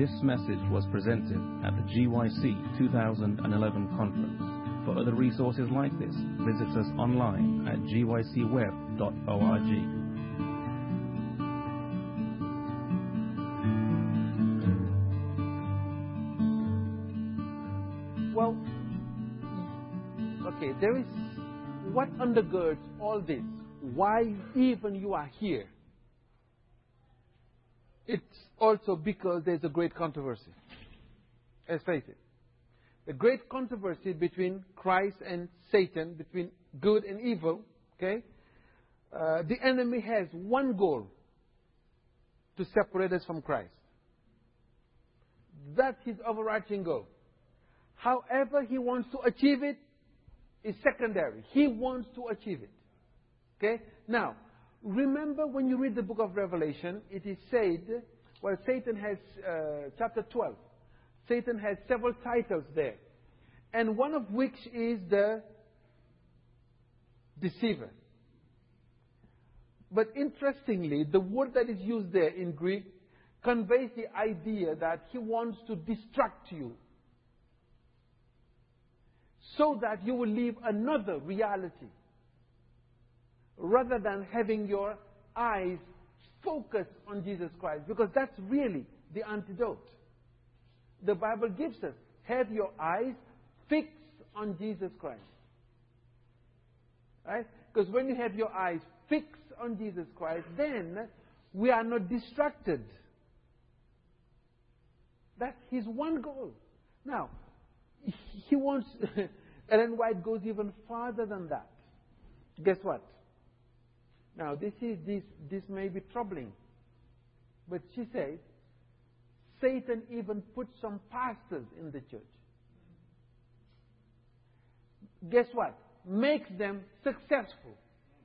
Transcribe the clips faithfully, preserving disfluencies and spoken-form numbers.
This message was presented at the G Y C two thousand eleven conference. For other resources like this, visit us online at g y c web dot org. Well, okay, there is what undergirds all this. Why even you are here? It's also because there's a great controversy. Let's face it. The great controversy between Christ and Satan, between good and evil, okay? Uh, the enemy has one goal: to separate us from Christ. That's his overarching goal. However he wants to achieve it is secondary. He wants to achieve it. Okay? Now, remember when you read the book of Revelation, it is said, well, Satan has, uh, chapter twelve, Satan has several titles there. And one of which is the deceiver. But interestingly, the word that is used there in Greek conveys the idea that he wants to distract you, so that you will live another reality, rather than having your eyes focused on Jesus Christ. Because that's really the antidote. The Bible gives us, have your eyes fixed on Jesus Christ. Right? Because when you have your eyes fixed on Jesus Christ, then we are not distracted. That's his one goal. Now, he wants... Ellen White goes even farther than that. Guess what? Now, this is this this may be troubling, but she says Satan even put some pastors in the church. Guess what? Makes them successful,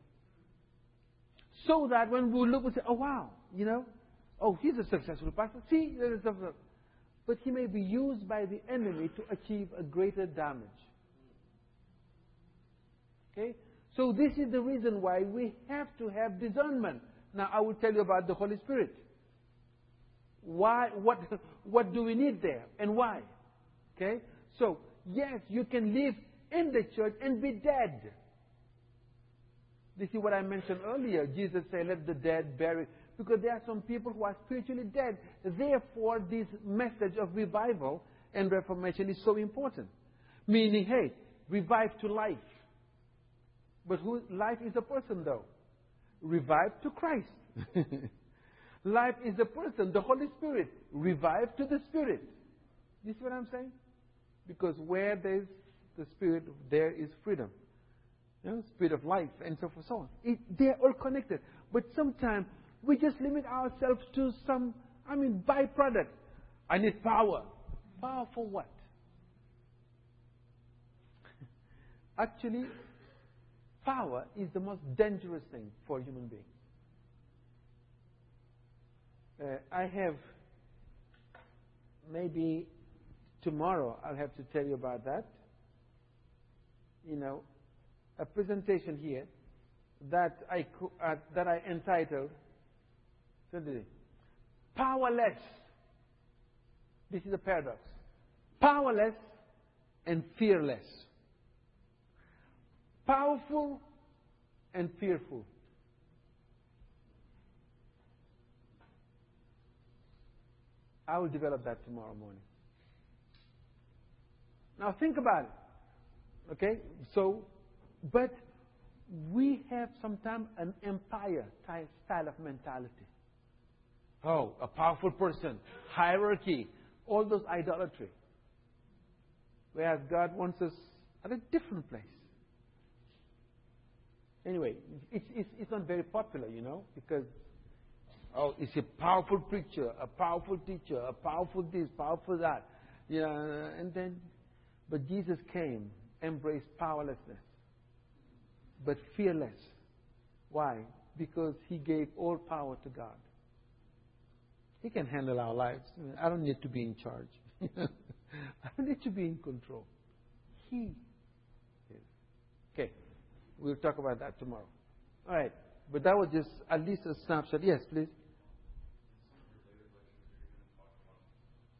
so that when we look, we say, "Oh wow, you know, oh he's a successful pastor." See, there is a, but he may be used by the enemy to achieve a greater damage. Okay? So this is the reason why we have to have discernment. Now I will tell you about the Holy Spirit. Why? What? What do we need there, and why? Okay. So yes, you can live in the church and be dead. This is what I mentioned earlier. Jesus said, "Let the dead bury," because there are some people who are spiritually dead. Therefore, this message of revival and reformation is so important. Meaning, hey, revive to life. But who, life is a person, though. Revive to Christ. Life is a person, the Holy Spirit. Revive to the Spirit. You see what I'm saying? Because where there's the Spirit, there is freedom. You know, Spirit of life, and so forth, so on. It, they're all connected. But sometimes we just limit ourselves to some, I mean, byproduct. I need power. Power for what? Actually, power is the most dangerous thing for a human being. Uh, I have, maybe tomorrow I'll have to tell you about that. You know, a presentation here that I uh, that I entitled "Powerless." This is a paradox. Powerless and fearless. Powerful and fearful. I will develop that tomorrow morning. Now think about it. Okay? So, but we have sometimes an empire type style of mentality. Oh, a powerful person, hierarchy, all those idolatry. Whereas God wants us at a different place. Anyway, it's, it's, it's not very popular, you know, because, oh, it's a powerful preacher, a powerful teacher, a powerful this, powerful that. You know, and then, but Jesus came, embraced powerlessness, but fearless. Why? Because he gave all power to God. He can handle our lives. I don't need to be in charge. I don't need to be in control. He is. Okay. We'll talk about that tomorrow. All right. But that was just at least a snapshot. Yes, please.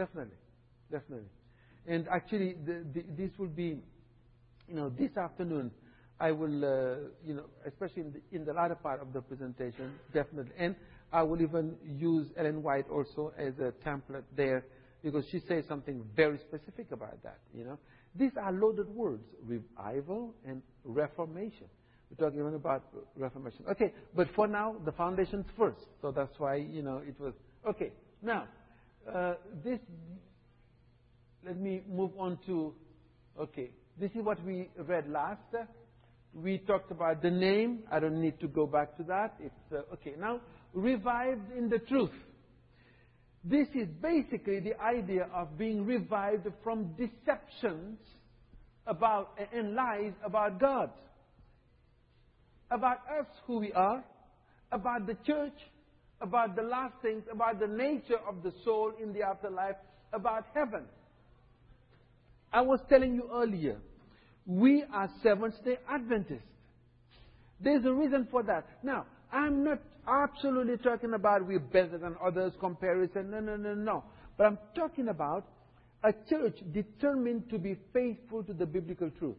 Definitely. Definitely. And actually, the, the, this will be, you know, this afternoon, I will, uh, you know, especially in the, in the latter part of the presentation, definitely. And I will even use Ellen White also as a template there, because she says something very specific about that, you know. These are loaded words, revival and reformation. We're talking even about reformation. Okay, but for now, the foundations first. So that's why, you know, it was... Okay, now, uh, this... Let me move on to... Okay, this is what we read last. We talked about the name. I don't need to go back to that. It's uh, okay, now, revived in the truth. This is basically the idea of being revived from deceptions about and lies about God, about us, who we are, about the church, about the last things, about the nature of the soul in the afterlife, about heaven. I was telling you earlier, we are Seventh-day Adventists. There's a reason for that. Now, I'm not absolutely talking about we're better than others comparison. No, no, no, no. But I'm talking about a church determined to be faithful to the biblical truth.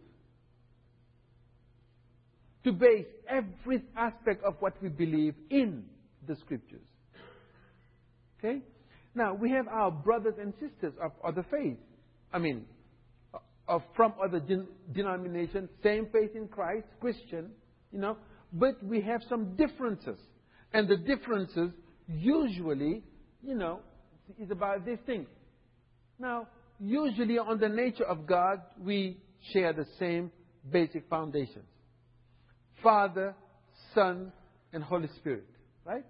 To base every aspect of what we believe in the Scriptures. Okay? Now, we have our brothers and sisters of other faiths. I mean, of from other gen- denominations, same faith in Christ, Christian, you know, but we have some differences. And the differences usually, you know, is about these things. Now, usually on the nature of God, we share the same basic foundations. Father, Son, and Holy Spirit. Right?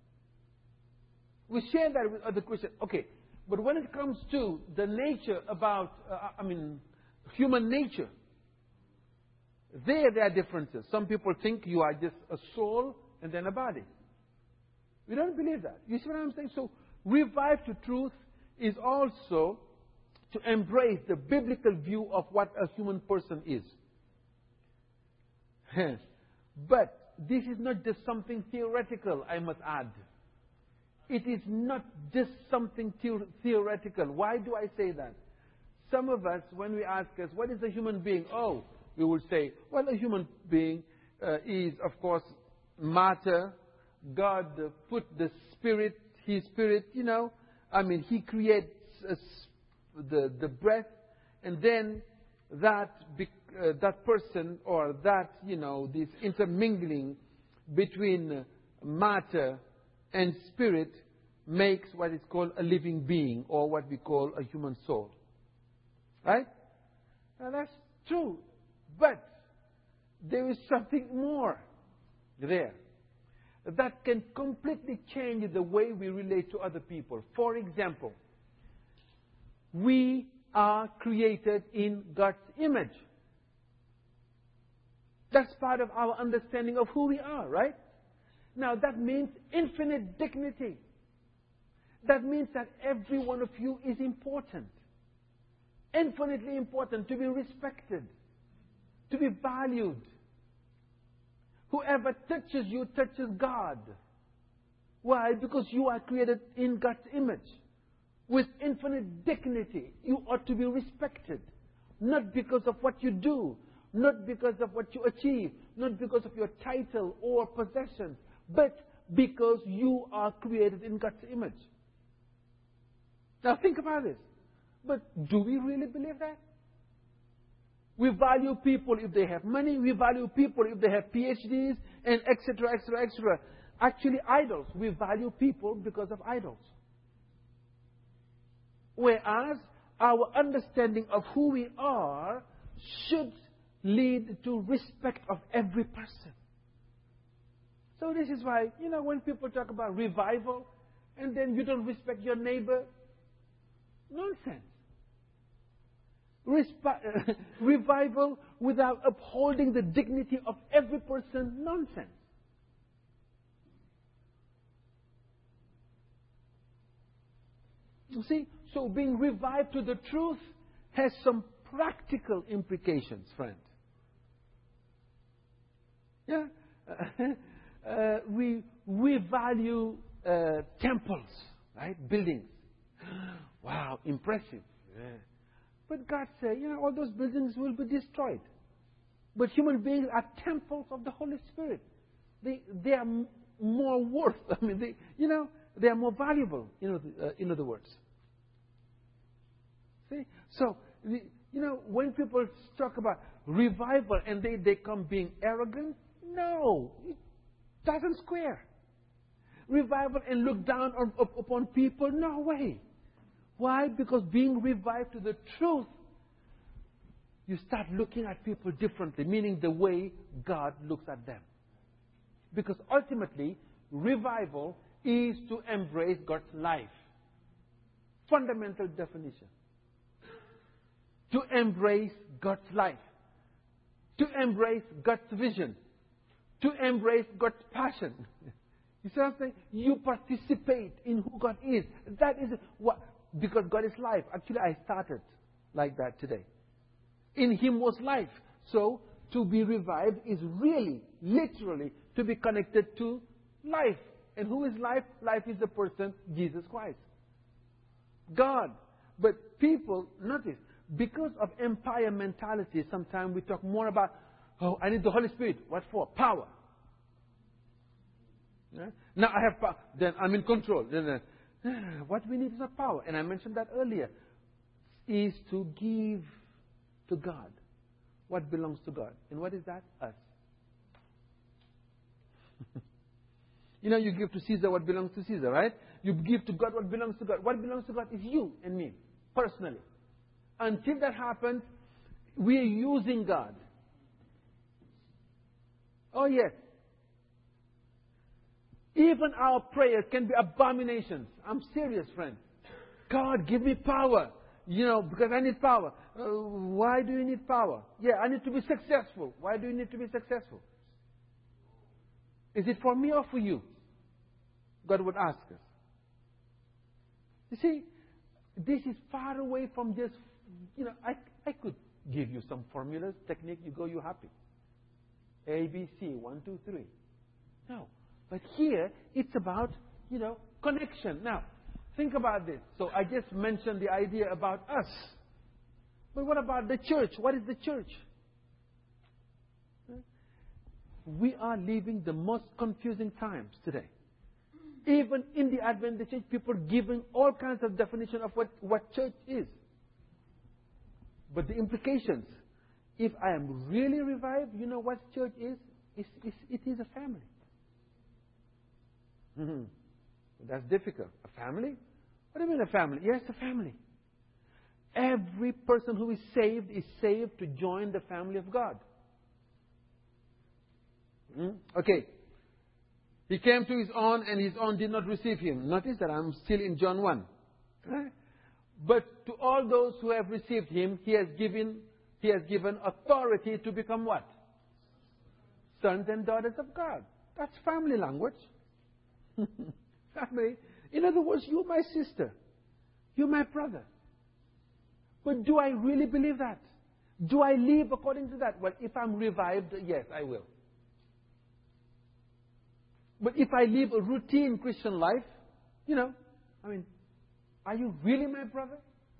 We share that with other Christians. Okay, but when it comes to the nature about, uh, I mean, human nature, there, there are differences. Some people think you are just a soul and then a body. We don't believe that. You see what I'm saying? So, revive to truth is also to embrace the biblical view of what a human person is. But this is not just something theoretical, I must add. It is not just something the- theoretical. Why do I say that? Some of us, when we ask us, what is a human being? Oh, we will say, well, a human being uh, is, of course, matter. God uh, put the spirit, His spirit, you know. I mean, He creates uh, the, the breath, and then that, uh, that person or that, you know, this intermingling between matter and spirit makes what is called a living being, or what we call a human soul. Right? Now that's true. But there is something more there that can completely change the way we relate to other people. For example, we are created in God's image. That's part of our understanding of who we are, right? Now that means infinite dignity. That means that every one of you is important. Infinitely important, to be respected, to be valued. Whoever touches you touches God. Why? Because you are created in God's image. With infinite dignity, you ought to be respected. Not because of what you do, not because of what you achieve, not because of your title or possessions, but because you are created in God's image. Now think about this. But do we really believe that? We value people if they have money. We value people if they have P H Ds and et cetera, et cetera, et cetera. Actually, idols. We value people because of idols. Whereas our understanding of who we are should lead to respect of every person. So this is why, you know, when people talk about revival and then you don't respect your neighbor, nonsense. Resp- revival without upholding the dignity of every person, nonsense. You see, so being revived to the truth has some practical implications, friend. Yeah, uh, we we value uh, temples, right? Buildings. Wow, impressive. Yeah. But God said, you know, all those buildings will be destroyed. But human beings are temples of the Holy Spirit. They they are m- more worth. I mean, they, you know, they are more valuable. You know, uh, in other words. See, so the, you know, when people talk about revival and they they come being arrogant, no, it doesn't square. Revival and look down on, up, upon people, no way. Why? Because being revived to the truth, you start looking at people differently, meaning the way God looks at them. Because ultimately, revival is to embrace God's life. Fundamental definition. To embrace God's life. To embrace God's vision. To embrace God's passion. You see what I'm saying? You participate in who God is. That is what, because God is life. Actually, I started like that today. In Him was life. So, to be revived is really, literally, to be connected to life. And who is life? Life is the person, Jesus Christ. God. But people, notice, because of empire mentality, sometimes we talk more about, oh, I need the Holy Spirit. What for? Power. Yeah? Now I have power. Then I'm in control. Then, uh, what we need is not power. And I mentioned that earlier. Is to give to God what belongs to God. And what is that? Us. You know, you give to Caesar what belongs to Caesar, right? You give to God what belongs to God. What belongs to God is you and me, personally. Until that happens, we are using God. Oh, yes. Even our prayers can be abominations. I'm serious, friend. God, give me power. You know, because I need power. Uh, why do you need power? Yeah, I need to be successful. Why do you need to be successful? Is it for me or for you? God would ask us. You see, this is far away from just, you know, I, I could give you some formulas, technique, you go, you're happy. A, B, C, one, two, three. No. But here, it's about, you know, connection. Now, think about this. So I just mentioned the idea about us. But what about the church? What is the church? We are living the most confusing times today. Even in the Adventist church, people are giving all kinds of definition of what, what church is. But the implications, if I am really revived, you know what church is? It's, it's, it is a family. Mm-hmm. That's difficult. A family? What do you mean a family? Yes, a family. Every person who is saved is saved to join the family of God. Mm? Okay. He came to his own and his own did not receive him. Notice that I'm still in John one. Right? But to all those who have received him, he has given he has given authority to become what? Sons and daughters of God. That's family language. Family. In other words, you're my sister. You're my brother. But do I really believe that? Do I live according to that? Well, if I'm revived, yes, I will. But if I live a routine Christian life, you know, I mean, are you really my brother?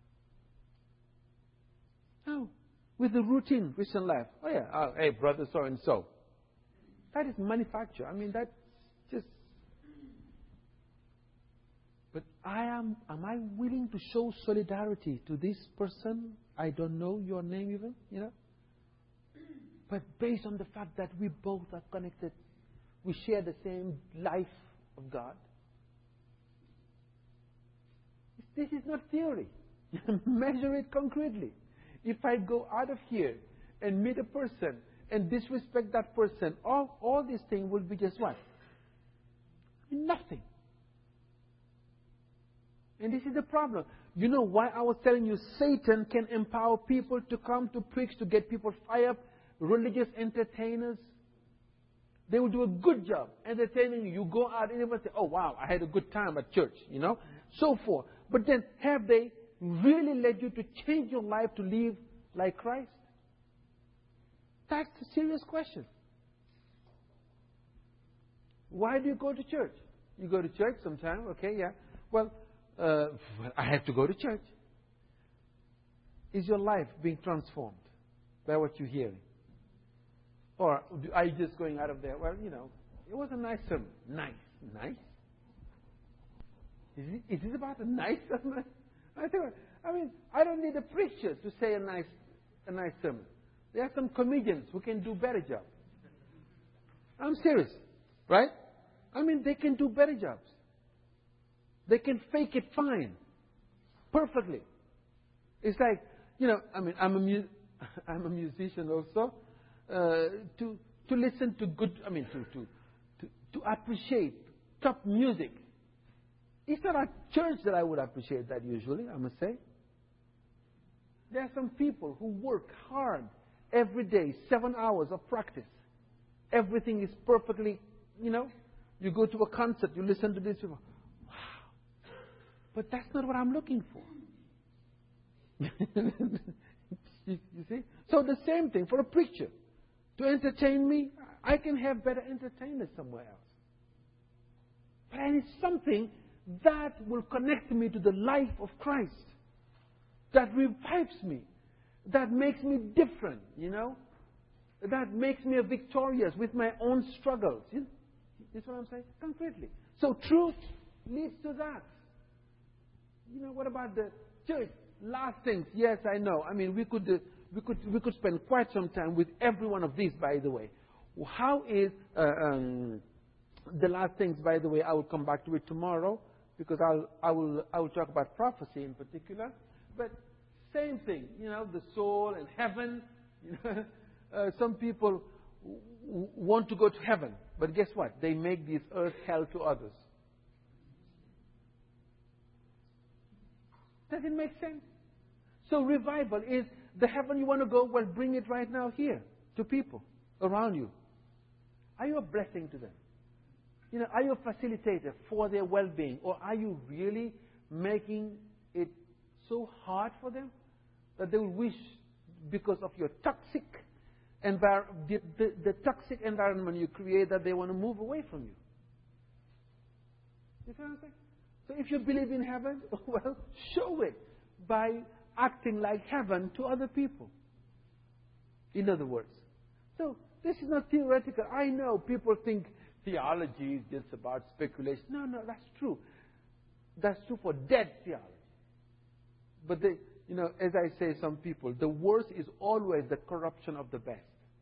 No. With the routine Christian life. Oh yeah, oh, hey, brother so and so. That is manufacture. I mean, that's just. But I am, am I willing to show solidarity to this person? I don't know your name even, you know. But based on the fact that we both are connected, we share the same life of God. This is not theory. Measure it concretely. If I go out of here and meet a person and disrespect that person, all, all these things will be just what? Nothing. And this is the problem. You know why I was telling you Satan can empower people to come to preach, to get people fired up, religious entertainers. They will do a good job entertaining you. You go out and everyone say, oh wow, I had a good time at church, you know, so forth. But then have they really led you to change your life to live like Christ? That's a serious question. Why do you go to church? You go to church sometime, okay, yeah. Well, uh, well, I have to go to church. Is your life being transformed by what you're hearing? Or are you just going out of there? Well, you know, it was a nice sermon. Nice. Nice? Is it, is it about a nice sermon? I think, I mean, I don't need a preacher to say a nice, a nice sermon. There are some comedians who can do better job. I'm serious, right? I mean, they can do better jobs. They can fake it fine, perfectly. It's like, you know, I mean, I'm a mu- I'm a musician also. Uh, to to listen to good, I mean, to to to, to appreciate top music. It's not at church that I would appreciate that usually, I must say. There are some people who work hard every day, seven hours of practice. Everything is perfectly, you know. You go to a concert, you listen to this, you go, wow. But that's not what I'm looking for. you, you see? So the same thing for a preacher. To entertain me, I can have better entertainers somewhere else. But I need something that will connect me to the life of Christ. That revives me. That makes me different, you know. That makes me victorious with my own struggles. You know? That's what I'm saying? Concretely. So truth leads to that. You know, what about the church? Last things. Yes, I know. I mean, we could, uh, we could, we could spend quite some time with every one of these, by the way. How is, uh, um, the last things, by the way, I will come back to it tomorrow, because I'll, I will, I will talk about prophecy in particular. But same thing, you know, the soul and heaven. You know, uh, some people w- want to go to heaven, but guess what? They make this earth hell to others. Does it make sense? So revival is the heaven you want to go, well, bring it right now here to people around you. Are you a blessing to them? You know, are you a facilitator for their well-being? Or are you really making it so hard for them that they will wish, because of your toxic envir- the, the, the toxic environment you create, that they want to move away from you? You see what I'm saying? So if you believe in heaven, well, show it by acting like heaven to other people. In other words. So this is not theoretical. I know people think theology is just about speculation. No, no, that's true. That's true for dead theology. But, they, you know, as I say, some people, the worst is always the corruption of the best.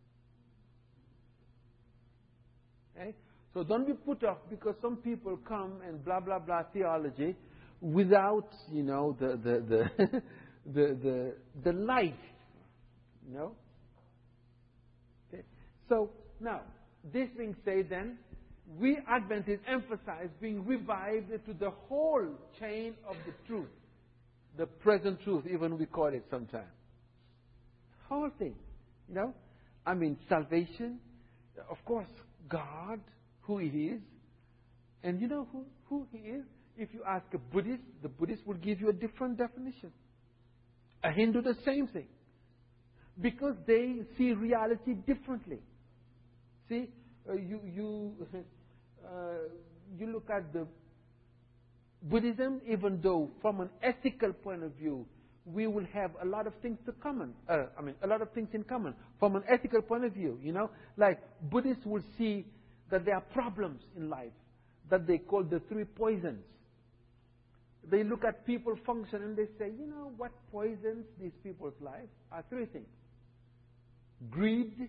Okay? So don't be put off because some people come and blah, blah, blah theology without, you know, the the the the, the, the life. You know? Okay. So now, this being said then, we Adventists emphasize being revived to the whole chain of the truth. The present truth, even we call it sometimes. Whole thing. You know? I mean, salvation, of course, God, who He is. And you know who, who He is? If you ask a Buddhist, the Buddhist will give you a different definition. A Hindu, the same thing. Because they see reality differently. See, uh, you you uh, you look at the Buddhism, even though from an ethical point of view, we will have a lot of things to common. Uh, I mean, a lot of things in common. From an ethical point of view, you know, like Buddhists will see that there are problems in life that they call the three poisons. They look at people function and they say, you know, what poisons these people's life are three things. Greed,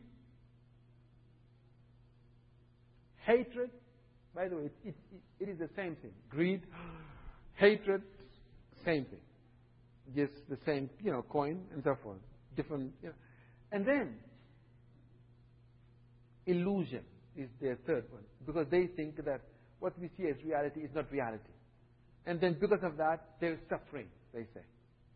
hatred. By the way, it, it, it is the same thing. Greed, hatred, same thing. Just the same, you know, coin and so forth. Different, you know. And then, illusion is their third one. Because they think that what we see as reality is not reality. And then because of that, there is suffering, they say.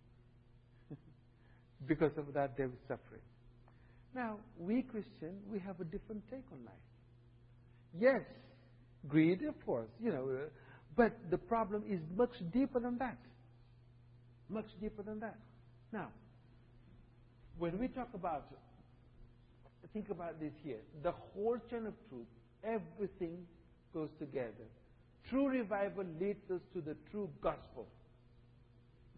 Because of that, there is suffering. Now, we Christians, we have a different take on life. Yes, greed, of course, you know, uh, but the problem is much deeper than that. Much deeper than that. Now, when we talk about, think about this here, the whole chain of truth, everything goes together. True revival leads us to the true gospel.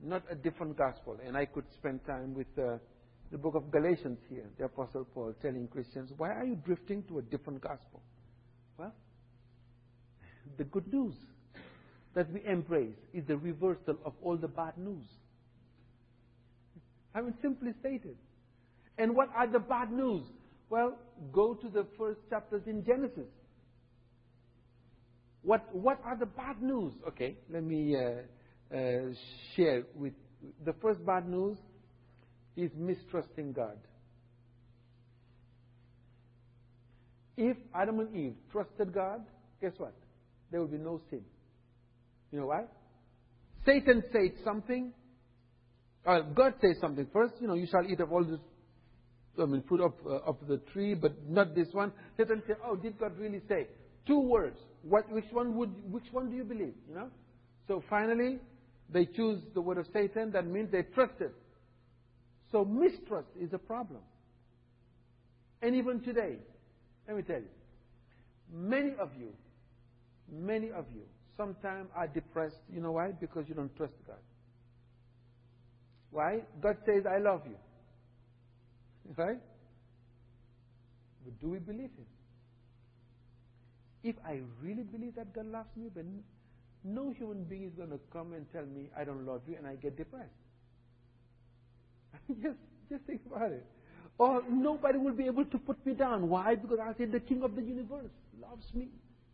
not a different gospel. And I could spend time with uh, the book of Galatians here, the Apostle Paul telling Christians, why are you drifting to a different gospel? Well, the good news that we embrace is the reversal of all the bad news. I mean, simply stated. And what are the bad news? Well, go to the first chapters in Genesis. What what are the bad news? Okay, let me uh, uh, share with the first bad news is mistrusting God. If Adam and Eve trusted God, guess what? There will be no sin. You know why? Satan said something. Uh, God says something first. You know, you shall eat of all this, I mean, fruit of, uh, of the tree, but not this one. Satan said, "Oh, did God really say?" Two words. What? Which one would? Which one do you believe? You know. So finally, they choose the word of Satan. That means they trusted. So mistrust is a problem. And even today, let me tell you, many of you, many of you, sometimes are depressed. You know why? Because you don't trust God. Why? God says, "I love you." Right? But do we believe Him? If I really believe that God loves me, but no human being is going to come and tell me, "I don't love you," and I get depressed. just, just think about it. Or nobody will be able to put me down. Why? Because I said the King of the universe loves me.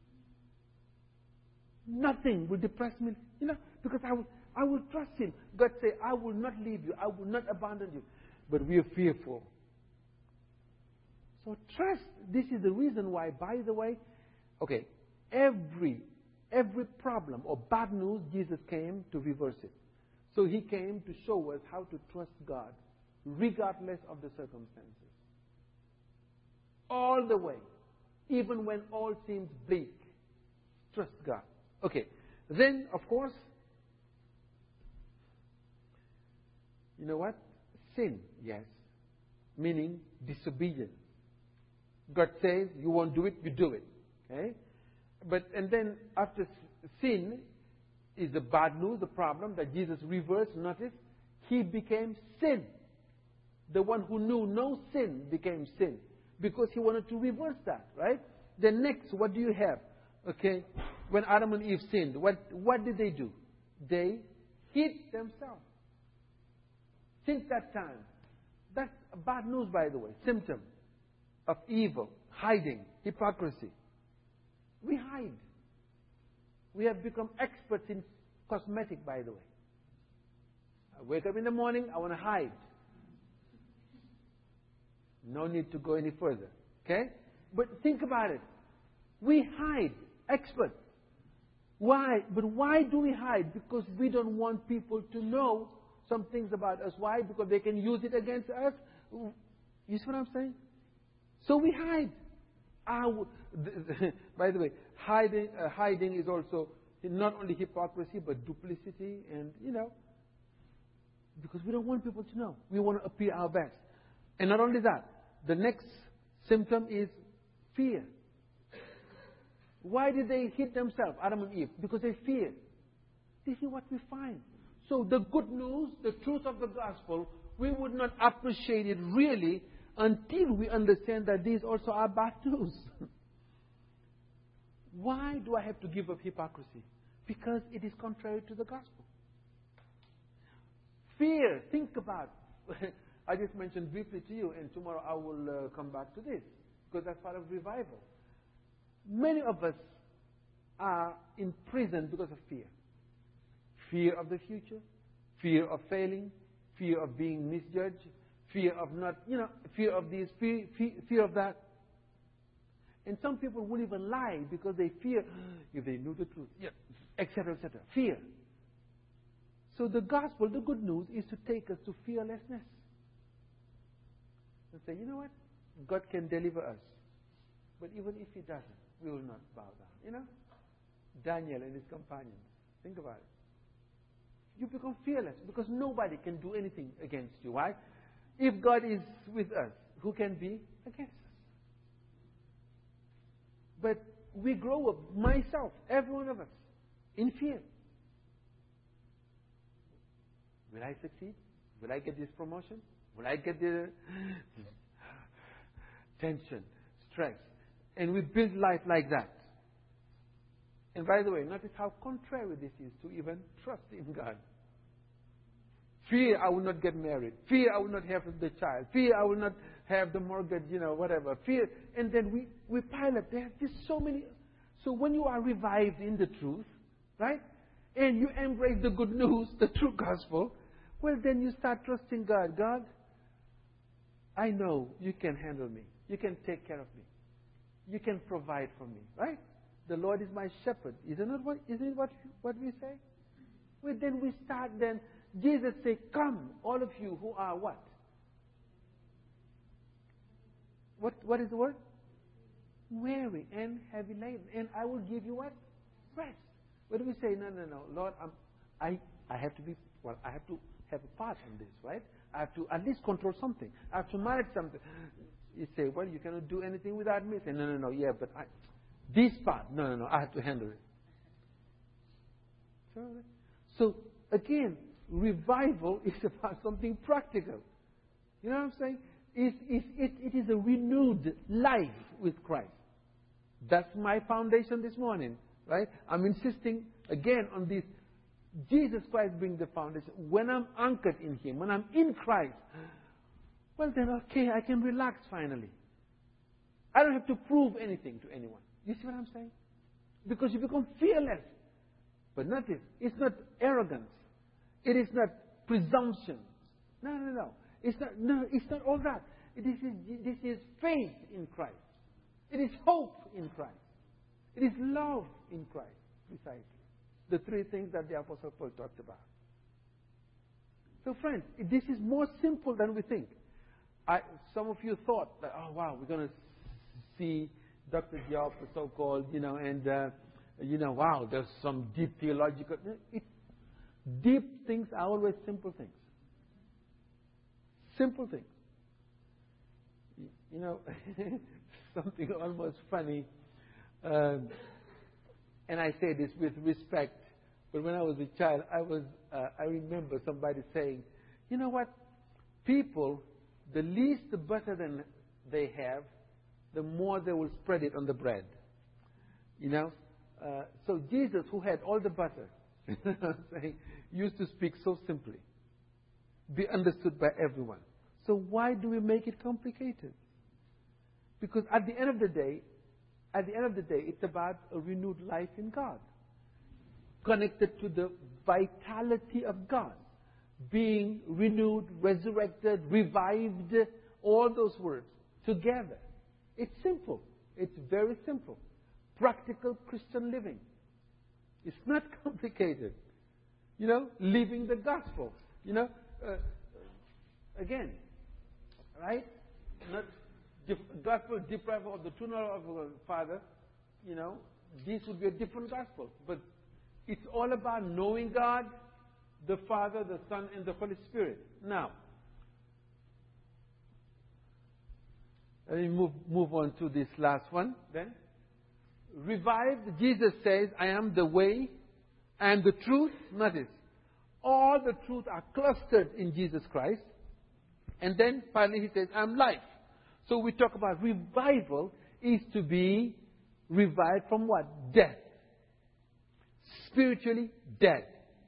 Nothing will depress me, you know, because I will, I will trust Him. God said, "I will not leave you. I will not abandon you." But we are fearful. So trust. This is the reason why, by the way, okay, every every problem or bad news, Jesus came to reverse it. So He came to show us how to trust God, regardless of the circumstances. All the way, even when all seems bleak, trust God. Okay, then, of course, you know what? Sin, yes. Meaning disobedience. God says, you won't do it, you do it. Okay? But, and then after sin is the bad news, the problem that Jesus reversed. Notice, He became sin. The one who knew no sin became sin. Because He wanted to reverse that, right? Then next, what do you have? Okay, when Adam and Eve sinned, what, what did they do? They hid themselves. Since that time, that's bad news, by the way, symptom of evil, hiding, hypocrisy. We hide. We have become experts in cosmetic, by the way. I wake up in the morning, I want to hide. No need to go any further. Okay? But think about it. We hide. Experts. Why? But why do we hide? Because we don't want people to know some things about us. Why? Because they can use it against us. You see what I'm saying? So we hide. Our, by the way, hiding, uh, hiding is also not only hypocrisy but duplicity, and you know, because we don't want people to know. We want to appear our best. And not only that, the next symptom is fear. Why did they hid themselves, Adam and Eve? Because they feared. This is what we find. So the good news, the truth of the gospel, we would not appreciate it really until we understand that these also are bad news. Why do I have to give up hypocrisy? Because it is contrary to the gospel. Fear, think about. I just mentioned briefly to you, and tomorrow I will uh, come back to this, because that's part of revival. Many of us are in prison because of fear. Fear of the future, fear of failing, fear of being misjudged, fear of not, you know, fear of this, fear, fear, fear of that. And some people won't even lie because they fear if they knew the truth, yeah, et cetera, et cetera. Fear. So the gospel, the good news, is to take us to fearlessness. And say, you know what? God can deliver us. But even if He doesn't, we will not bow down. You know? Daniel and his companions. Think about it. You become fearless because nobody can do anything against you. Why? If God is with us, who can be against us? But we grow up, myself, every one of us, in fear. will I succeed? Will I get this promotion? Will I get the tension, stress? And we build life like that. And by the way, notice how contrary this is to even trust in God. Fear I will not get married. Fear I will not have the child. Fear I will not have the mortgage, you know, whatever. Fear. And then we, we pile up. There are just so many. So when you are revived in the truth, right? And you embrace the good news, the true gospel, well, then you start trusting God. God, I know you can handle me. You can take care of me. You can provide for me, right? The Lord is my shepherd. Isn't it what, isn't it what, what we say? Well, then we start then. Jesus said, come, all of you who are what? What, what is the word? Weary and heavy laden. And I will give you what? Rest. What do we say? No, no, no. Lord, I'm, I, I have to be, well, I have to have a part in this, right? I have to at least control something. I have to manage something. You say, well, you cannot do anything without me. Say, no, no, no, yeah, but I, this part, no, no, no, I have to handle it. So, so again, revival is about something practical. You know what I'm saying? It, it, it, it is a renewed life with Christ. That's my foundation this morning, right? I'm insisting again on this. Jesus Christ being the foundation. When I'm anchored in Him, when I'm in Christ, well then, okay, I can relax finally. I don't have to prove anything to anyone. You see what I'm saying? Because you become fearless. But notice, it's not arrogance. It is not presumption. No, no, no. It's not, no, it's not all that. This is, this is faith in Christ. It is hope in Christ. It is love in Christ, precisely. The three things that the Apostle Paul talked about. So friends, this is more simple than we think. I, some of you thought that, oh wow, we're going to see Doctor Diop, so-called, you know, and, uh, you know, wow, there's some deep theological... It, deep things are always simple things. Simple things. You know, something almost funny. Um, and I say this with respect, but when I was a child, I was uh, I remember somebody saying, you know what? People, the least the butter than they have, the more they will spread it on the bread. You know? Uh, so Jesus, who had all the butter, used to speak so simply, be understood by everyone. So why do we make it complicated? Because at the end of the day, at the end of the day, it's about a renewed life in God, connected to the vitality of God, being renewed, resurrected, revived, all those words together. It's simple. It's very simple. Practical Christian living. It's not complicated. You know, living the gospel. You know, uh, again, right? Not dif- gospel deprived of the true knowledge of the Father. You know, this would be a different gospel. But it's all about knowing God, the Father, the Son, and the Holy Spirit. Now, let me move, move on to this last one then. Revived, Jesus says, I am the way and the truth. Notice, all the truth are clustered in Jesus Christ. And then finally he says, I am life. So we talk about revival is to be revived from what? Death. Spiritually dead.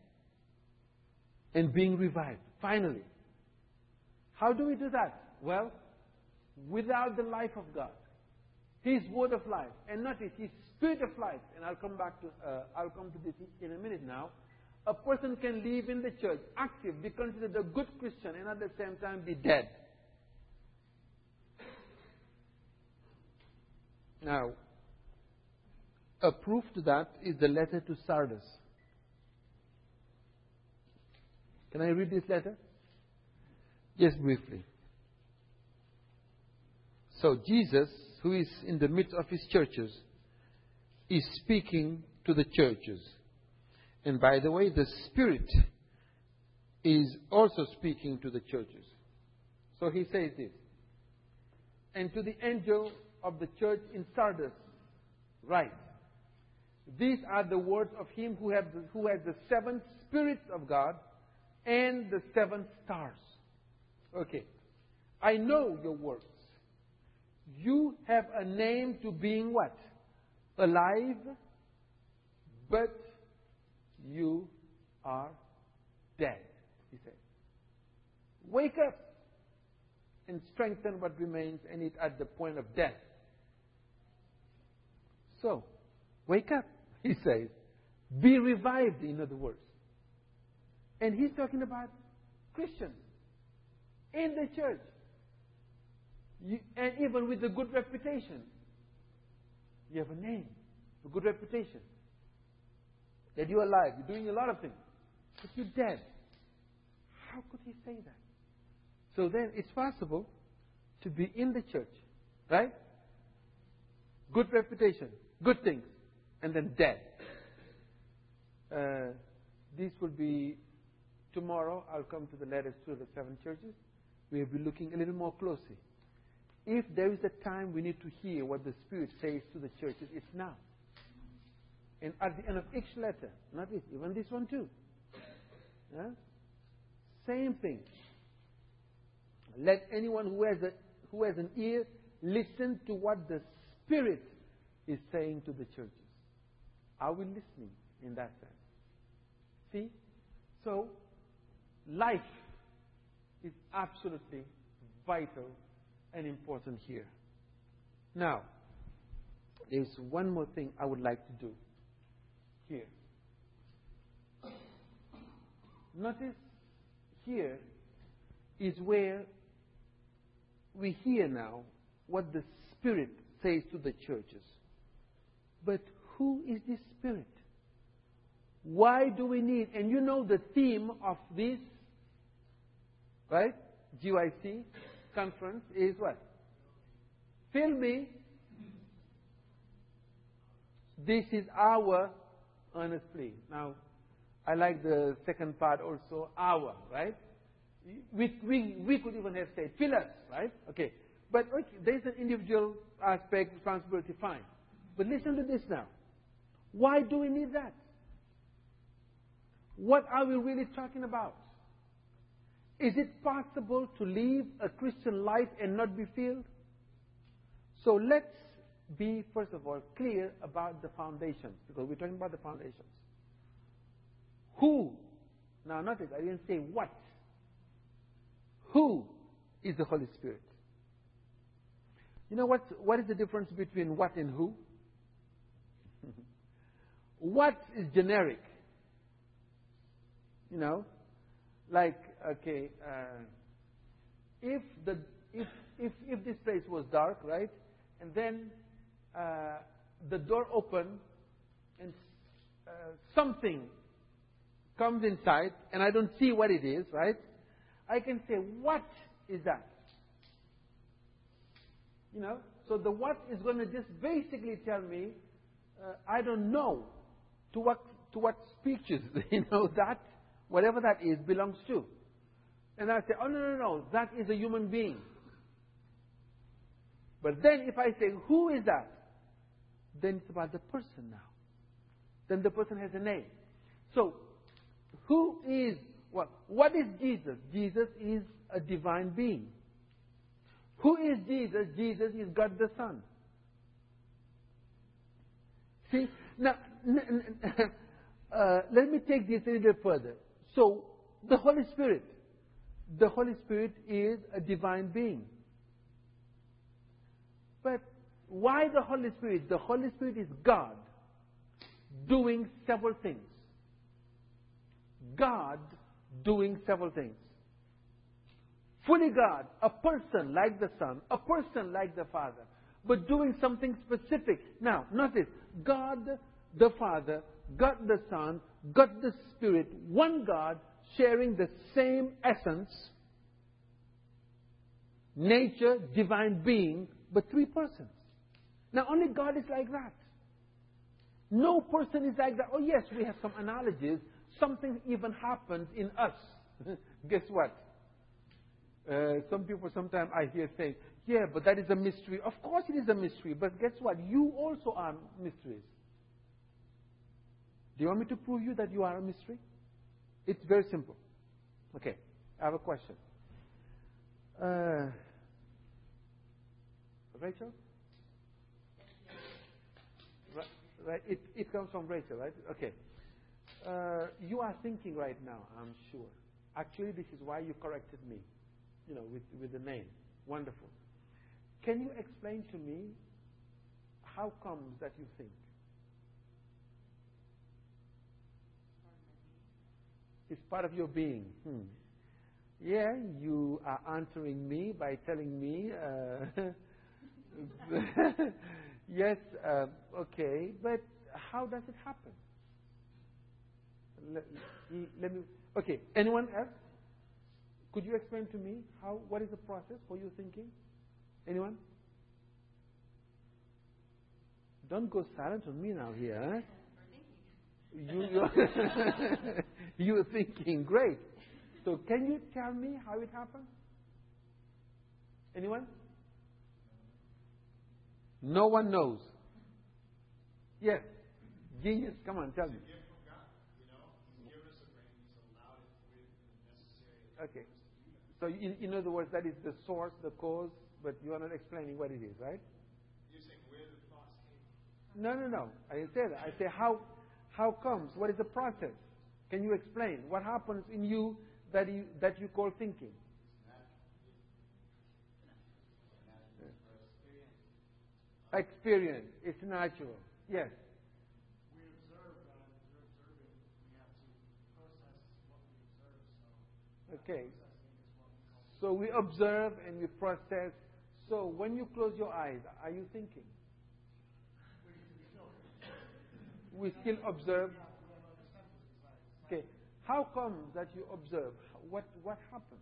And being revived. Finally. How do we do that? Well, without the life of God. His word of life. And notice, His spirit of life. And I'll come back to, uh, I'll come to this in a minute now. A person can live in the church, active, be considered a good Christian, and at the same time be dead. Now, a proof to that is the letter to Sardis. Can I read this letter? Just briefly. So Jesus, who is in the midst of His churches, is speaking to the churches. And by the way, the Spirit is also speaking to the churches. So He says this. And to the angel of the church in Sardis, write, these are the words of Him who, have the, who has the seven spirits of God and the seven stars. Okay. I know your works. You have a name to being what? Alive, but you are dead, he said. Wake up and strengthen what remains and it at the point of death. So, wake up, he says. Be revived, in other words. And he's talking about Christians in the church. You, and even with a good reputation. You have a name, a good reputation. That you're alive, you're doing a lot of things. But you're dead. How could he say that? So then it's possible to be in the church, right? Good reputation, good things, and then dead. Uh, this will be tomorrow. I'll come to the letters to the seven churches. We'll be looking a little more closely. If there is a time we need to hear what the Spirit says to the churches, it's now. And at the end of each letter, not this, even this one too. Yeah? Same thing. Let anyone who has a who has an ear listen to what the Spirit is saying to the churches. Are we listening in that sense? See? So, life is absolutely vital and important here. Now, there's one more thing I would like to do here. Notice here is where we hear now what the Spirit says to the churches. But who is this Spirit? Why do we need, and you know the theme of this, right, G Y C conference is what? Fill me. This is our earnest plea. Now, I like the second part also, our, right? We, we, we could even have said, fill us, right? Okay. But okay, there's an individual aspect, responsibility, fine. But listen to this now. Why do we need that? What are we really talking about? Is it possible to live a Christian life and not be filled? So let's be, first of all, clear about the foundations, because we're talking about the foundations. Who? Now, notice, I didn't say what. Who is the Holy Spirit? You know what? What is the difference between what and who? What is generic? You know, like, okay, uh, if the if if if this place was dark, right, and then uh, the door opened and uh, something comes inside, and I don't see what it is, right? I can say, what is that? You know, so the what is going to just basically tell me, uh, I don't know to what to what speeches, you know, that whatever that is belongs to. And I say, oh, no, no, no, that is a human being. But then if I say, who is that? Then it's about the person now. Then the person has a name. So, who is, what? What is Jesus? Jesus is a divine being. Who is Jesus? Jesus is God the Son. See, now, n- n- uh, let me take this a little further. So, the Holy Spirit. The Holy Spirit is a divine being. But why the Holy Spirit? The Holy Spirit is God doing several things. God doing several things. Fully God, a person like the Son, a person like the Father, but doing something specific. Now, notice, God the Father, God the Son, God the Spirit, one God sharing the same essence, nature, divine being, but three persons. Now, only God is like that. No person is like that. Oh, yes, we have some analogies. Something even happens in us. Guess what? Uh, some people sometimes I hear saying, yeah, but that is a mystery. Of course it is a mystery, but guess what? You also are mysteries. Do you want me to prove you that you are a mystery? It's very simple. Okay, I have a question. Uh, Rachel? Right, right. It, it comes from Rachel, right? Okay. Uh, you are thinking right now, I'm sure. Actually, this is why you corrected me, you know, with, with the name. Wonderful. Can you explain to me how comes that you think? It's part of your being. Hmm. Yeah, you are answering me by telling me, uh, yes, uh, okay, but how does it happen? Let, let me. Okay, anyone else? Could you explain to me how? What is the process for you thinking? Anyone? Don't go silent on me now here. Huh? You, you're, you're thinking, great. So can you tell me how it happened? Anyone? No one knows. Yes. Genius, come on, tell me. Okay. So in, in other words, that is the source, the cause, but you are not explaining what it is, right? You're saying where the thoughts came from. No, no, no. I said I say how how comes? What is the process? Can you explain what happens in you that you that you call thinking? Experience. It's natural. Yes. We observe that we're observing. We have to process what we observe. So Okay. processing is what we call. So we observe and we process. So when you close your eyes, are you thinking? We still observe. Okay. How comes that you observe? What what happens?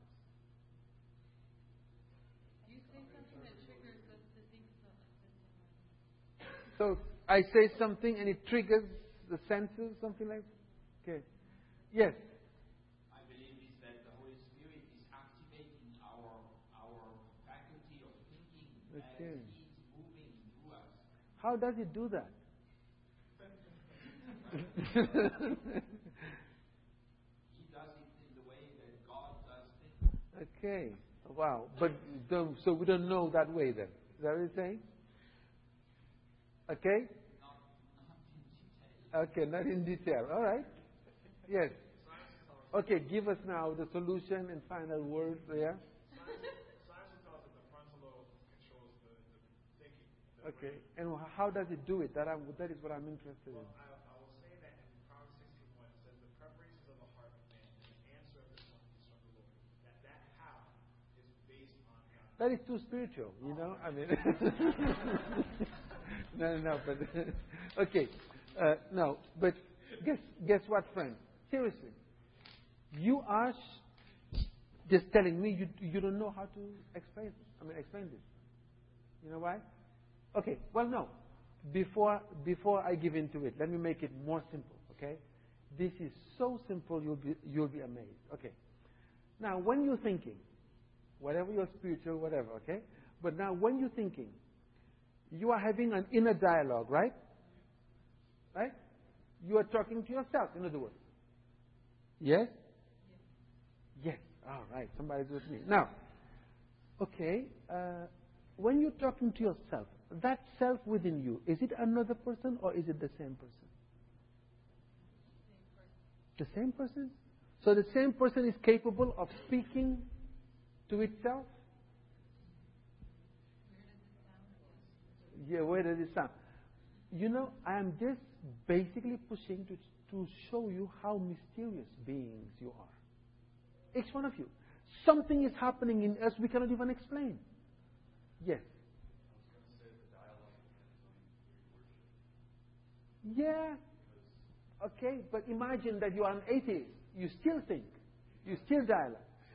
You say something that triggers us to think so. So I say something and it triggers the senses, something like that? Okay. Yes. I believe is that the Holy Spirit is activating our our faculty of thinking Okay. as He is moving through us. How does it do that? He does it in the way that God does things. Okay. Wow. But don't, so we don't know that way then. Is that what you're saying? Okay? Not, not in detail. Okay, not in detail. All right. Yes. Okay, give us now the solution and final words there. Science will tell us that the frontal lobe controls the, the thinking. The Okay. brain. And how does it do it? That, I'm, that is what I'm interested Well, in. I, I will say that in Proverbs sixteen one it says the preparations of the heart of man and the answer of this one is from the Lord. That that how is based on God. That is too spiritual, you know? I mean, no, no, no, but, okay. Uh, no, but guess, guess what, friend? Seriously. You are sh- just telling me you, you don't know how to explain, I mean, explain this. You know why? Okay, well, no. Before, before I give into it, let me make it more simple, okay? This is so simple, you'll be, you'll be amazed. Okay. Now, when you're thinking, whatever your spiritual, whatever, okay? But now, when you're thinking, you are having an inner dialogue, right? Right? You are talking to yourself, in other words. Yes? Yes. All right. Somebody's with me. Now, okay, uh, when you're talking to yourself, that self within you, is it another person or is it the same person? The same person? So the same person is capable of speaking to itself? Yeah, where does it sound? You know, I am just basically pushing to, to show you how mysterious beings you are. Each one of you. Something is happening in us we cannot even explain. Yes. Yeah. Okay, but imagine that you are an atheist. You still think. You still dialogue.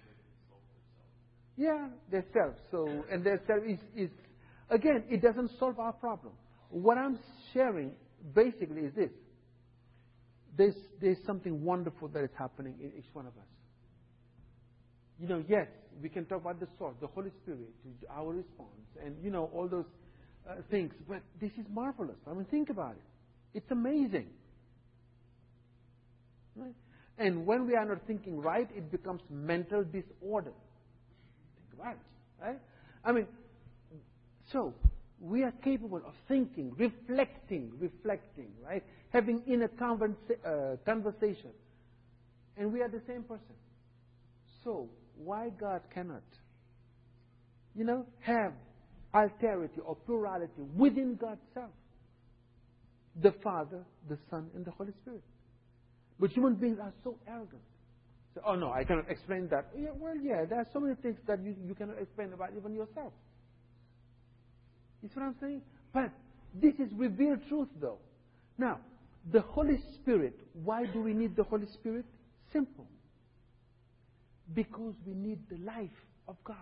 Yeah, their self. So, and their self is, is, again, it doesn't solve our problem. What I'm sharing basically is this. There's, there's something wonderful that is happening in each one of us. You know, yes, we can talk about the source, the Holy Spirit, our response, and, you know, all those uh, things. But this is marvelous. I mean, think about it. It's amazing. Right? And when we are not thinking right, it becomes mental disorder. Think about it, right? I mean, so we are capable of thinking, reflecting, reflecting, right? Having inner conversa- uh, conversation. And we are the same person. So why God cannot, you know, have alterity or plurality within God's self? The Father, the Son, and the Holy Spirit. But human beings are so arrogant. So, oh no, I cannot explain that. Yeah, well, yeah, there are so many things that you, you cannot explain about even yourself. You see what I'm saying? But this is revealed truth, though. Now, the Holy Spirit, why do we need the Holy Spirit? Simple. Because we need the life of God.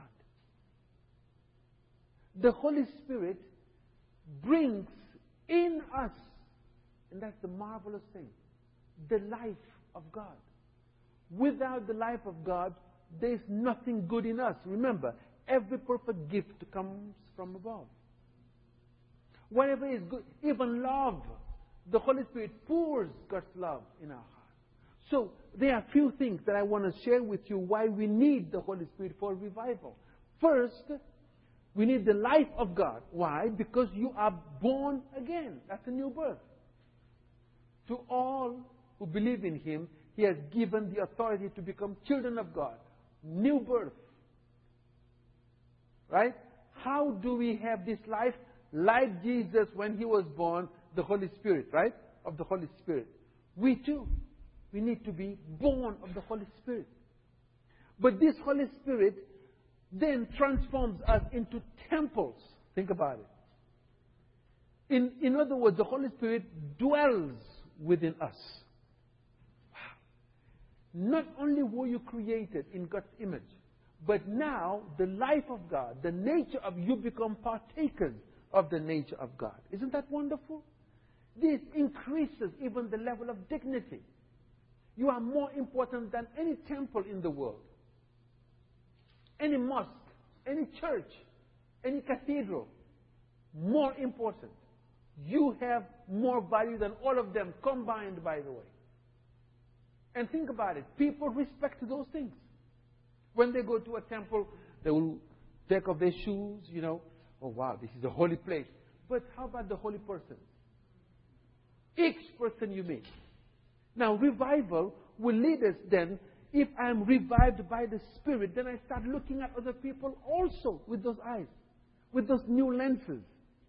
The Holy Spirit brings in us, and that's the marvelous thing, the life of God. Without the life of God, there's nothing good in us. Remember, every perfect gift comes from above. Whatever is good, even love, the Holy Spirit pours God's love in our heart. So there are a few things that I want to share with you why we need the Holy Spirit for revival. First, we need the life of God. Why? Because you are born again. That's a new birth. To all who believe in Him, He has given the authority to become children of God. New birth. Right? How do we have this life? Like Jesus when He was born, the Holy Spirit, right? Of the Holy Spirit. We too, we need to be born of the Holy Spirit. But this Holy Spirit then transforms us into temples. Think about it. In, in other words, the Holy Spirit dwells within us. Wow. Not only were you created in God's image, but now the life of God, the nature of you become partakers of the nature of God. Isn't that wonderful? This increases even the level of dignity. You are more important than any temple in the world, any mosque, any church, any cathedral. More important. You have more value than all of them combined, by the way. And think about it. People respect those things. When they go to a temple, they will take off their shoes, you know. Oh, wow, this is a holy place. But how about the holy person? Each person you meet. Now, revival will lead us then, if I am revived by the Spirit, then I start looking at other people also with those eyes, with those new lenses.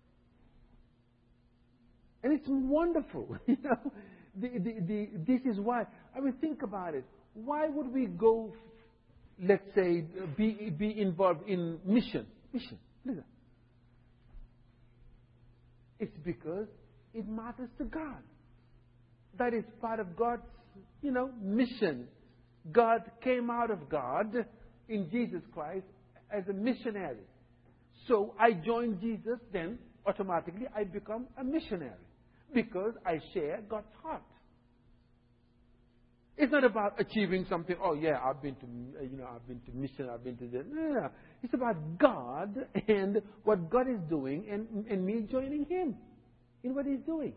And it's wonderful, you know. The, the, the, this is why. I mean, think about it. Why would we go, let's say, be, be involved in mission? Mission. Listen. It's because it matters to God. That is part of God's, you know, mission. God came out of God in Jesus Christ as a missionary. So I join Jesus, then automatically I become a missionary because I share God's heart. It's not about achieving something. Oh yeah, I've been to, you know, I've been to mission. I've been to this. No, no, no. It's about God and what God is doing, and and me joining Him in what He's doing.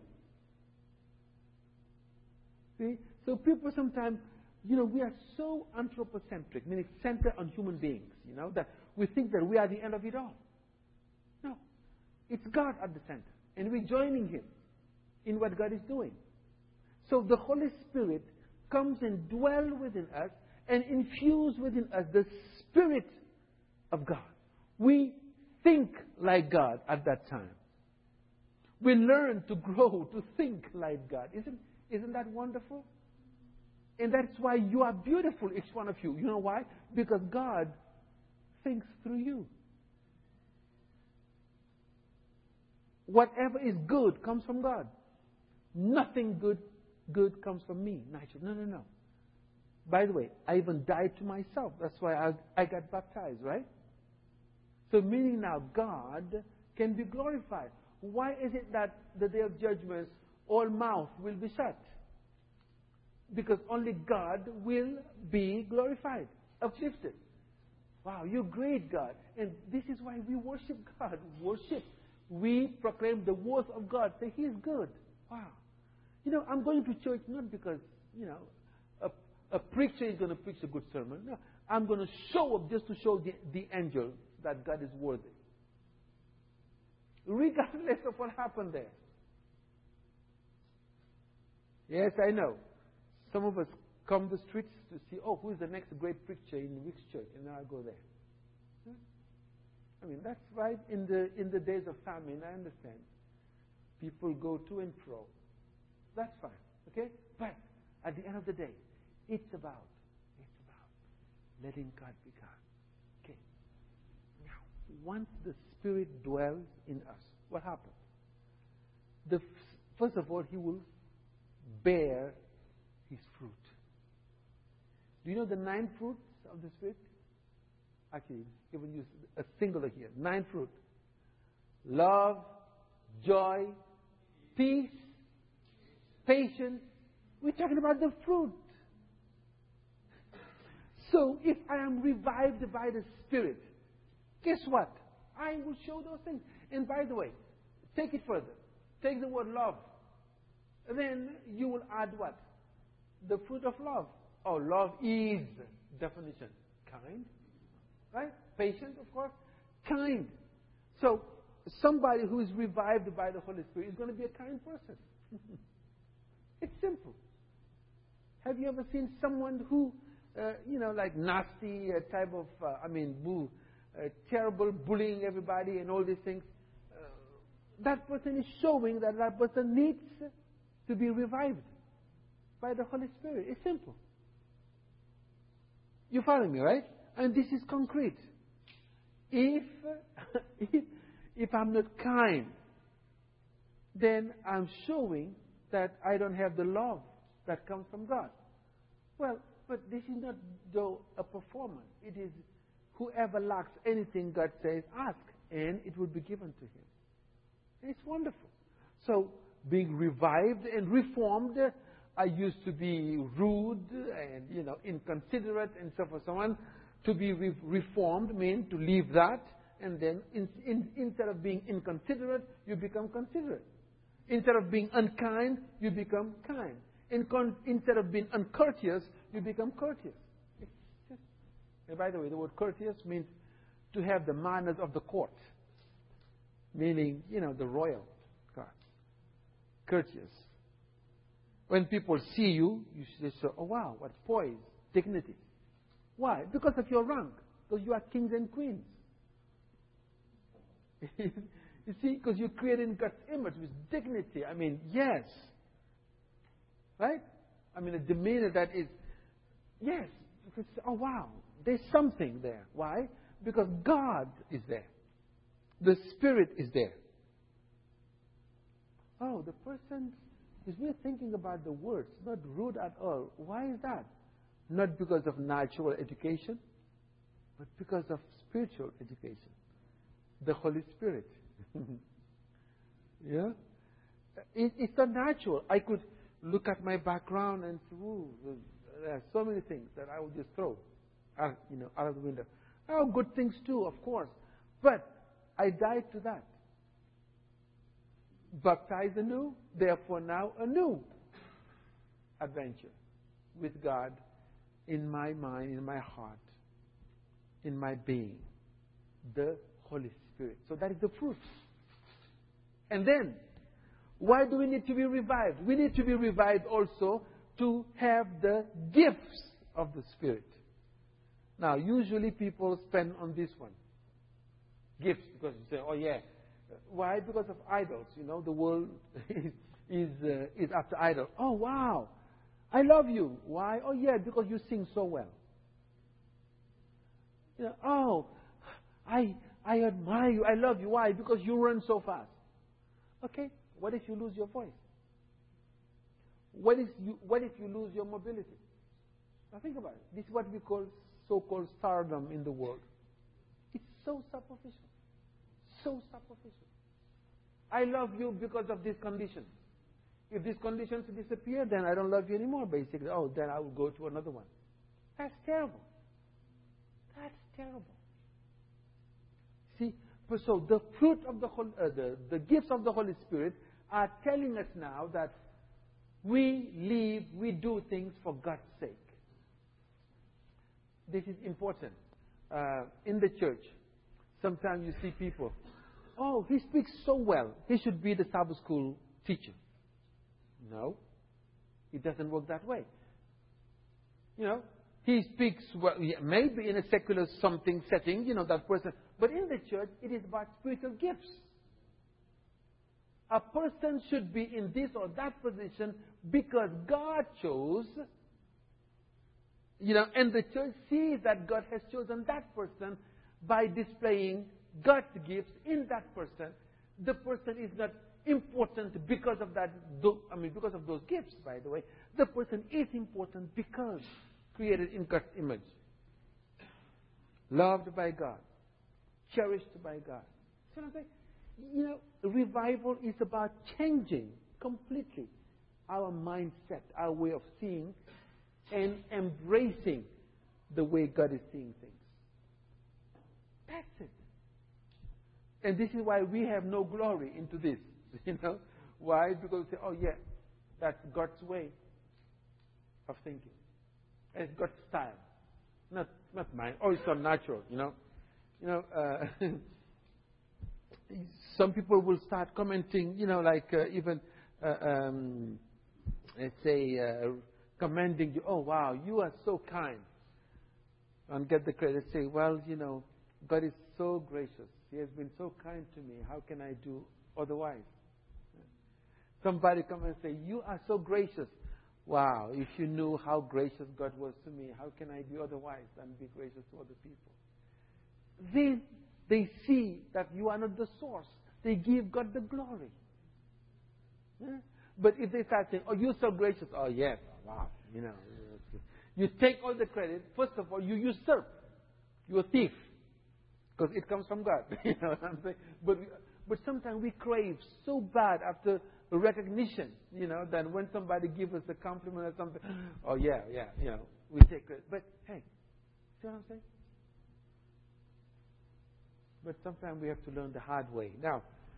See, so people sometimes, you know, we are so anthropocentric, meaning centered on human beings. You know, that we think that we are the end of it all. No, it's God at the center, and we're joining Him in what God is doing. So the Holy Spirit comes and dwells within us and infuse within us the Spirit of God. We think like God at that time. We learn to grow to think like God. Isn't, isn't that wonderful? And that's why you are beautiful, each one of you. You know why? Because God thinks through you. Whatever is good comes from God. Nothing good good comes from me. No, no, no. By the way, I even died to myself. That's why I, I got baptized, right? So meaning now God can be glorified. Why is it that the day of judgment all mouth will be shut? Because only God will be glorified, uplifted. Wow, you're great, God. And this is why we worship God. Worship. We proclaim the worth of God. Say, He is good. Wow. You know, I'm going to church not because, you know, a, a preacher is going to preach a good sermon. No, I'm going to show up just to show the, the angel that God is worthy. Regardless of what happened there. Yes, I know. Some of us come the streets to see, oh, who is the next great preacher in which church? And I'll go there. Hmm? I mean, that's right. In the in the days of famine, I understand. People go to and fro. That's fine. Okay? But at the end of the day, it's about, it's about letting God be God. Okay. Now, once the Spirit dwells in us, what happens? The, first of all, He will bear His fruit. Do you know the nine fruits of the Spirit? Actually, even use a singular here. Nine fruit. Love, joy, peace, patience. We're talking about the fruit. So, if I am revived by the Spirit, guess what? I will show those things. And by the way, take it further. Take the word love. Then you will add what? The fruit of love. Oh, love is, definition, kind. Right? Patient, of course. Kind. So, somebody who is revived by the Holy Spirit is going to be a kind person. It's simple. Have you ever seen someone who, uh, you know, like nasty uh, type of, uh, I mean, boo, uh, terrible, bullying everybody and all these things? Uh, that person is showing that that person needs to be revived by the Holy Spirit. It's simple. You follow me, right? And this is concrete. If, if, if I'm not kind, then I'm showing that I don't have the love that comes from God. Well, but this is not, though, a performance. It is whoever lacks anything, God says, ask, and it will be given to him. It's wonderful. So, being revived and reformed, I used to be rude and, you know, inconsiderate and so forth, so on. To be re- reformed means to leave that, and then in, in, instead of being inconsiderate, you become considerate. Instead of being unkind, you become kind. In con- instead of being uncourteous, you become courteous. It's just, and by the way, the word courteous means to have the manners of the court, meaning, you know, the royal court. Courteous. When people see you, you say, oh wow, what poise, dignity. Why? Because of your rank. Because you are kings and queens. You see, because you're created in God's image with dignity. I mean, yes. Right? I mean, a demeanor that is, yes. Because, oh, wow. There's something there. Why? Because God is there. The Spirit is there. Oh, the person is really thinking about the words, not rude at all. Why is that? Not because of natural education, but because of spiritual education. The Holy Spirit. Yeah? It, it's not natural. I could look at my background and say, ooh, there are so many things that I would just throw out, you know, out of the window. Oh, good things too, of course. But I died to that. Baptized anew, therefore now a new adventure with God in my mind, in my heart, in my being. The Holy Spirit. So that is the fruit. And then, why do we need to be revived? We need to be revived also to have the gifts of the Spirit. Now, usually people spend on this one. Gifts, because you say, oh yeah. Why? Because of idols. You know, the world is, is, uh, is after idols. Oh, wow. I love you. Why? Oh, yeah, because you sing so well. You know, oh, I I admire you. I love you. Why? Because you run so fast. Okay. What if you lose your voice? What if you, what if you lose your mobility? Now think about it. This is what we call so-called stardom in the world. It's so superficial. So superficial. I love you because of this condition. If these conditions disappear, then I don't love you anymore, basically. Oh, then I will go to another one. That's terrible. That's terrible. See, so the fruit of the, Holy, uh, the the gifts of the Holy Spirit are telling us now that we live, we do things for God's sake. this is important. Uh, in the church, sometimes you see people, oh, he speaks so well. He should be the Sabbath school teacher. No, it doesn't work that way. You know, he speaks well, yeah, maybe in a secular something setting, you know, that person. But in the church, it is about spiritual gifts. A person should be in this or that position because God chose, you know, and the church sees that God has chosen that person by displaying God's gifts in that person. The person is not important because of that, I mean, because of those gifts, by the way. The person is important because created in God's image. Loved by God. Cherished by God. See what I'm saying? You know, revival is about changing completely our mindset, our way of seeing, and embracing the way God is seeing things. That's it. And this is why we have no glory into this. You know? Why? Because we say, oh yeah, that's God's way of thinking. It's God's style. Not not mine. Oh, it's so natural, you know. You know, uh, some people will start commenting, you know, like uh, even, uh, um, let's say, uh, commending you. Oh, wow, you are so kind. And get the credit. Say, well, you know, God is so gracious. He has been so kind to me. How can I do otherwise? Somebody come and say, you are so gracious. Wow, if you knew how gracious God was to me, how can I be otherwise than be gracious to other people? Then they see that you are not the source. They give God the glory. Yeah? But if they start saying, oh, you're so gracious. Oh, yes. Wow. You know, you take all the credit. First of all, you usurp. You're a thief. Because it comes from God. You know what I'm saying? But, but sometimes we crave so bad after recognition, you know, that when somebody gives us a compliment or something, oh, yeah, yeah, you know, we take credit. But, hey, see what I'm saying? But sometimes we have to learn the hard way. Now,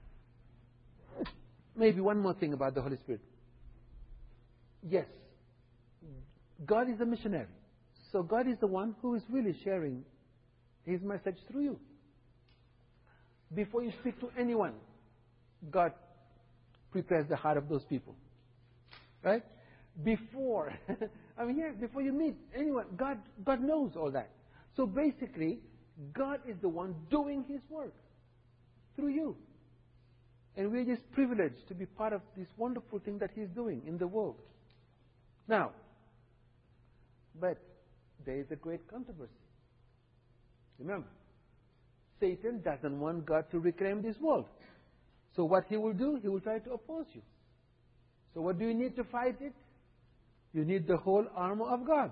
maybe one more thing about the Holy Spirit. Yes, God is a missionary. So God is the one who is really sharing His message through you. Before you speak to anyone, God prepares the heart of those people. Right? Before, I mean, yeah, before you meet anyone, God, God knows all that. So basically, God is the one doing His work through you. And we're just privileged to be part of this wonderful thing that He's doing in the world. Now, but there is a great controversy. Remember, Satan doesn't want God to reclaim this world. So what he will do, he will try to oppose you. So what do you need to fight it? You need the whole armor of God.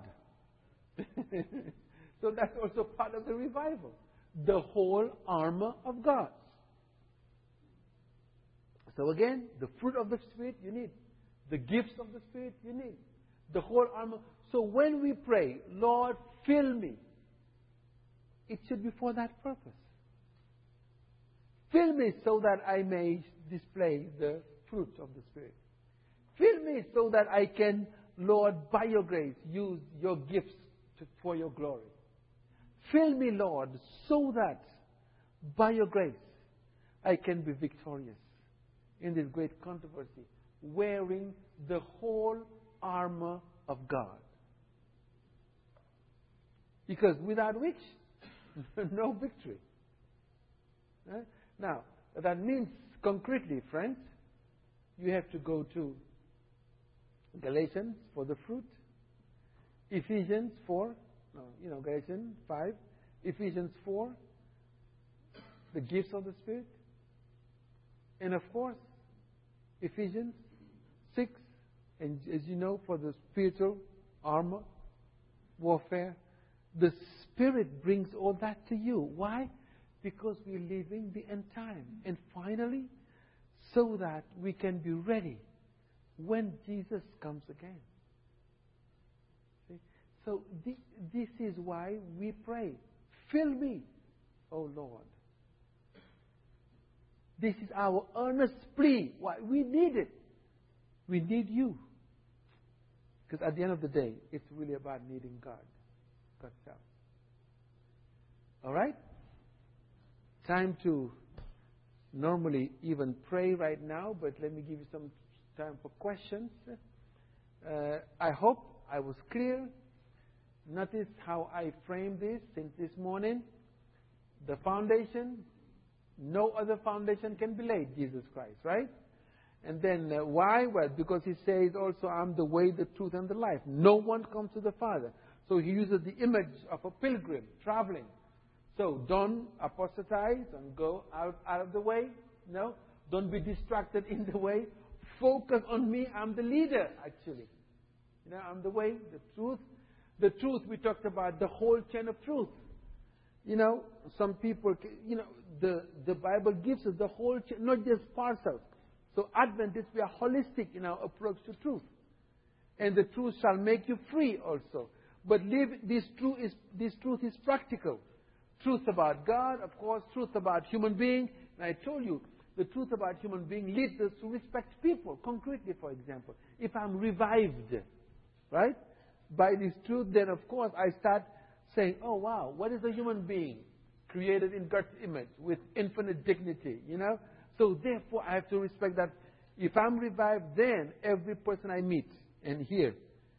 So that's also part of the revival. The whole armor of God. So again, the fruit of the Spirit you need. The gifts of the Spirit you need. The whole armor. So when we pray, Lord, fill me, it should be for that purpose. Fill me so that I may display the fruit of the Spirit. Fill me so that I can, Lord, by your grace, use your gifts to, for your glory. Fill me, Lord, so that by your grace I can be victorious in this great controversy, wearing the whole armor of God. Because without which, no victory. Eh? Now, that means concretely, friends, you have to go to Galatians for the fruit, Ephesians four, no, you know, Galatians five, Ephesians four, the gifts of the Spirit, and of course, Ephesians six, and as you know, for the spiritual armor, warfare, the Spirit brings all that to you. Why? Because we're living the end time. And finally, so that we can be ready when Jesus comes again. See? So th- this is why we pray. Fill me, O Lord. This is our earnest plea. Why? We need it. We need you. Because at the end of the day, it's really about needing God. God's self. All right? Time to normally even pray right now, but let me give you some time for questions. Uh, I hope I was clear. Notice how I framed this since this morning. The foundation, no other foundation can be laid, Jesus Christ, right? And then uh, why? Well, because he says also, I'm the way, the truth, and the life. No one comes to the Father. So he uses the image of a pilgrim traveling. So don't apostatize and go out, out of the way. No. Don't be distracted in the way. Focus on me. I'm the leader, actually. You know, I'm the way, the truth. The truth, we talked about the whole chain of truth. You know, some people, you know, the, the Bible gives us the whole chain, not just parcels. So Adventists, we are holistic in our approach to truth. And the truth shall make you free also. But live, this truth is, this truth is practical. Truth about God, of course, truth about human being. And I told you, the truth about human being leads us to respect people. Concretely, for example, if I'm revived, right, by this truth, then of course I start saying, oh wow, what is a human being? Created in God's image with infinite dignity, you know? So therefore I have to respect that. If I'm revived, then every person I meet and hear,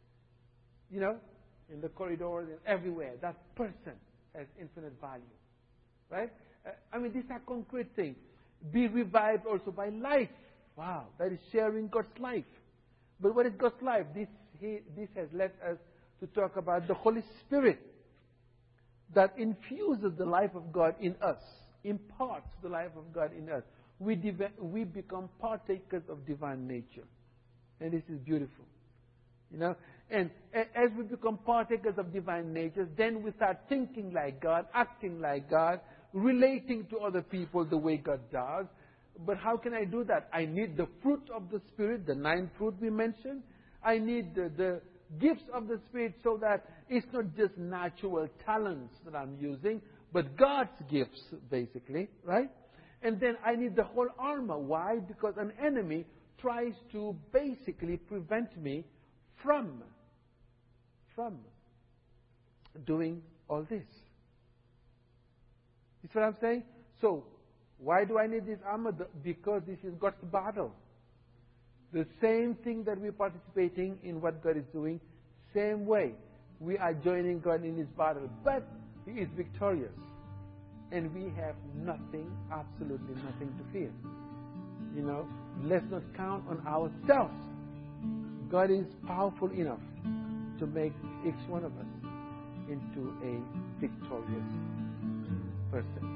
you know, in the corridors and everywhere, that person has infinite value. Right? Uh, I mean, these are concrete things. Be revived also by life. Wow, that is sharing God's life. But what is God's life? This, he, this has led us to talk about the Holy Spirit that infuses the life of God in us, imparts the life of God in us. We, div- we become partakers of divine nature. And this is beautiful. You know, and as we become partakers of divine nature, then we start thinking like God, acting like God, relating to other people the way God does. But how can I do that? I need the fruit of the Spirit, the nine fruit we mentioned. I need the, the gifts of the Spirit so that it's not just natural talents that I'm using, but God's gifts, basically, right? And then I need the whole armor. Why? Because an enemy tries to basically prevent me from, from doing all this. You see what I'm saying? So, why do I need this armor? Because this is God's battle. The same thing that we're participating in what God is doing, same way. We are joining God in His battle. But He is victorious. And we have nothing, absolutely nothing to fear. You know, let's not count on ourselves. God is powerful enough to make each one of us into a victorious person.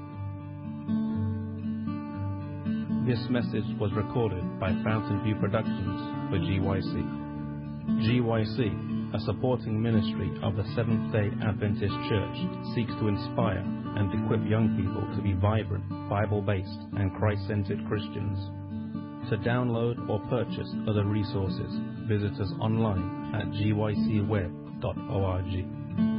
This message was recorded by Fountain View Productions for G Y C. G Y C, a supporting ministry of the Seventh-day Adventist Church, seeks to inspire and equip young people to be vibrant, Bible-based, and Christ-centered Christians. To download or purchase other resources, visit us online at g y c web dot org.